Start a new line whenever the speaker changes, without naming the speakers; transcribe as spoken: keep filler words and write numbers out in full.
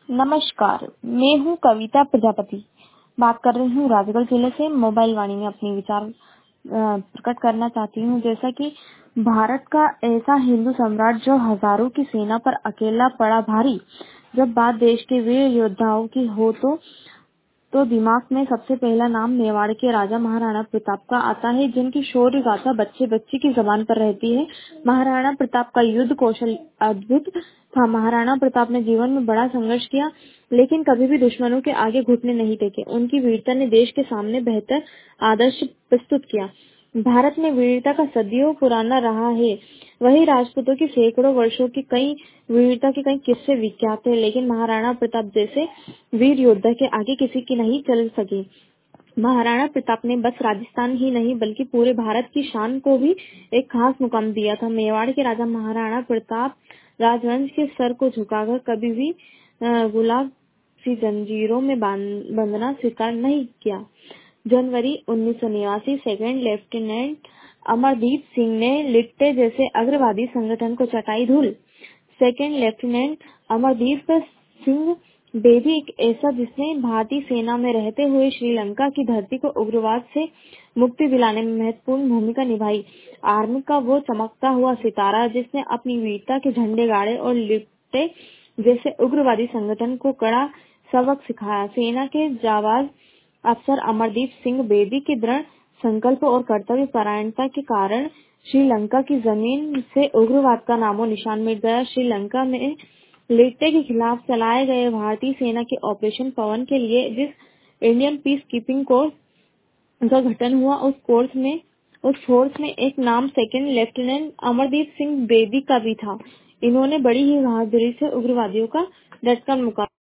नमस्कार, मैं हूँ कविता प्रजापति। बात कर रही हूँ राजगढ़ जिले से। मोबाइल वाणी में अपनी विचार अ, प्रकट करना चाहती हूँ। जैसा कि भारत का ऐसा हिंदू सम्राट जो हजारों की सेना पर अकेला पड़ा भारी, जब बात देश के वीर योद्धाओं की हो तो तो दिमाग में सबसे पहला नाम मेवाड़ के राजा महाराणा प्रताप का आता है, जिनकी शौर्य गाथा बच्चे बच्चे की जबान पर रहती है। महाराणा प्रताप का युद्ध कौशल अद्भुत था। महाराणा प्रताप ने जीवन में बड़ा संघर्ष किया, लेकिन कभी भी दुश्मनों के आगे घुटने नहीं टेके। उनकी वीरता ने देश के सामने बेहतर आदर्श प्रस्तुत किया। भारत में वीरता का सदियों पुराना रहा है। वही राजपूतों की सैकड़ों वर्षों की कई वीरता के कई किस्से विख्यात है, लेकिन महाराणा प्रताप जैसे वीर योद्धा के आगे किसी की नहीं चल सके। महाराणा प्रताप ने बस राजस्थान ही नहीं बल्कि पूरे भारत की शान को भी एक खास मुकाम दिया था। मेवाड़ के राजा महाराणा प्रताप राजवंश के सर को झुकाकर कभी भी गुलाब सी जंजीरों में बंधना स्वीकार नहीं किया। जनवरी उन्नीस सौ नवासी सेकेंड लेफ्टिनेंट अमरदीप सिंह ने लिट्टे जैसे अग्रवादी संगठन को चटाई धूल। सेकेंड लेफ्टिनेंट अमरदीप सिंह बेबी एक ऐसा जिसने भारतीय सेना में रहते हुए श्रीलंका की धरती को उग्रवाद से मुक्ति दिलाने में महत्वपूर्ण भूमिका निभाई। आर्मी का वो चमकता हुआ सितारा जिसने अपनी वीरता के झंडे गाड़े और लिट्टे जैसे उग्रवादी संगठन को कड़ा सबक सिखाया। सेना के जाबाज अफसर अमरदीप सिंह बेदी के दृढ़ संकल्प और कर्तव्य परायणता के कारण श्रीलंका की जमीन से उग्रवाद का नामो निशान मिट गया। श्रीलंका में लिट्टे के खिलाफ चलाए गए भारतीय सेना के ऑपरेशन पवन के लिए जिस इंडियन पीस कीपिंग कोर्स का गठन हुआ, उस कोर्स में उस फोर्स में एक नाम सेकेंड लेफ्टिनेंट अमरदीप सिंह बेदी का भी था। इन्होंने बड़ी ही बहादुरी से उग्रवादियों का डटकर मुकाबला